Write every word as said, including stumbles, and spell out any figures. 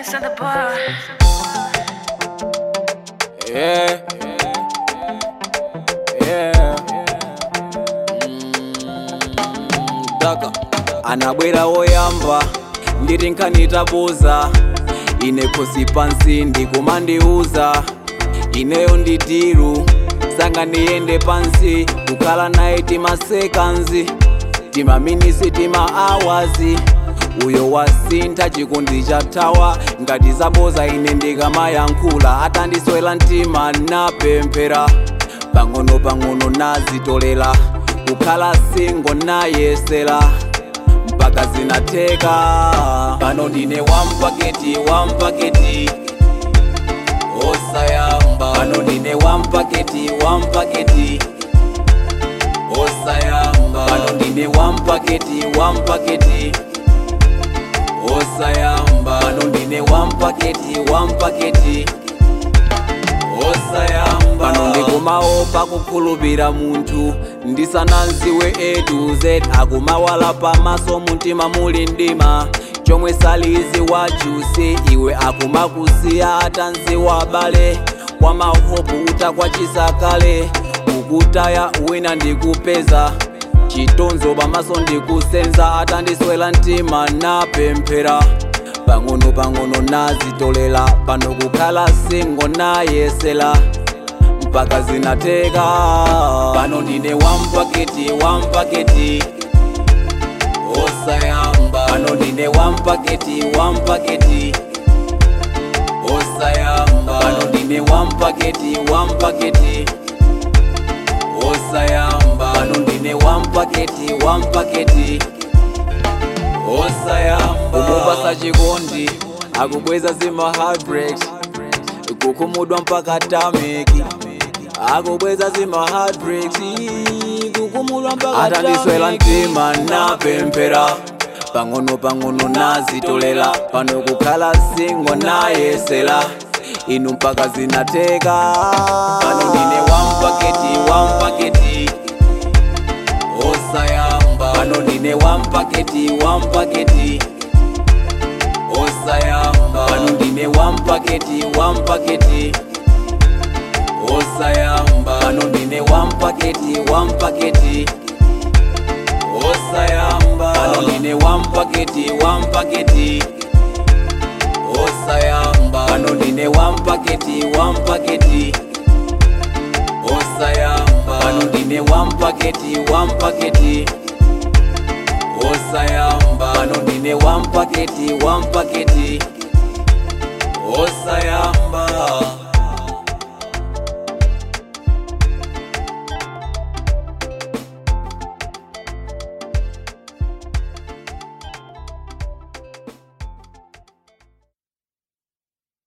Prince at the bar. Yeah, yeah. Mm, Daka anabwera woyamba ndiri nkanitabuza ine kosi pansi ndikumandiuza ineyo ndidiru sanga niyende pansi kukhala naye timasekanzi timaminisi tima awazi uyo wasintha chikondi chathawa ngati zaboza ine ndikamayankhula atandiswela mtima napemphera pang'ono pang'ono nazitolera kukhala singo nayesera mpaka zinatheka pano ndine wampaketi wampaketi osayamba pano ndine wampaketi wampaketi osayamba pano ndine wampaketi wampaketi osayamba pano ndine wampaketi wampaketi osayamba pano ndikumaopa kukhulupira munthu ndisananziwe A to Z akumawala pamaso muntima muli ndima chomwe salizi wachuse iwe akumakusiya atanziwa bale kwa mahopu utakwachisa kale ukutaya wina ndikupeza chitonzo pamaso ndikusenza atandiswela mtima napemphera pang'ono pang'ono nazitolera pano kukhala singo nayesera mpaka zinatheka pano ndine wampaketi wampaketi osayamba pano ndine wampaketi wampaketi osayamba pano ndine wampaketi wampaketi osayamba pano ndine wampaketi wampaketi osayamba umupasa chikondi akubweza zima heartbreaks kukumudwa mpaka tameki akubweza zima heartbreaks kukumudwa mpaka atandiswela mtima napemphera pang'ono pang'ono nazitolera pano kukhala singo nayesera inu mpaka zinatheka pano ndine wampaketi wampaketi osayamba pano ndine wampaketi wampaketi osayamba pano ndine wampaketi wampaketi osayamba pano ndine wampaketi wampaketi osayamba pano ndine wampaketi wampaketi osayamba pano ndine wampaketi wampaketi osayamba pano ndine wampaketi wampaketi osayamba pano ndine wampaketi wampaketi osayamba